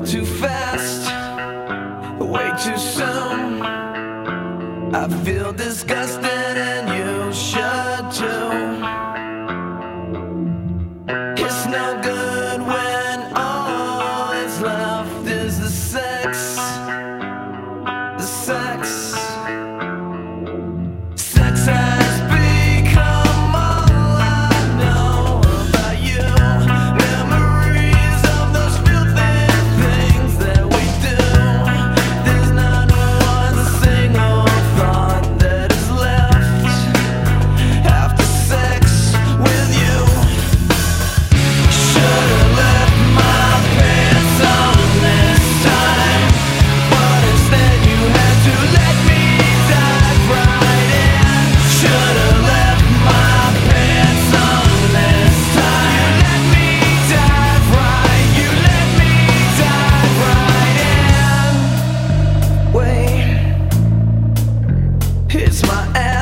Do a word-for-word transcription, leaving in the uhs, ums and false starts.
too fast, way too soon. I feel disgusted and you should too. It's no good when all that's left is the sex. The sex. Sex has become all I know about you. Memories of those filthy things that we do. There's not one single thought that is left after sex with you. Should've left my pants on this time, but instead you had to let me dive right in. Should've left my pants on this time. You let me dive right, you let me dive right in. Wait, it's my ass.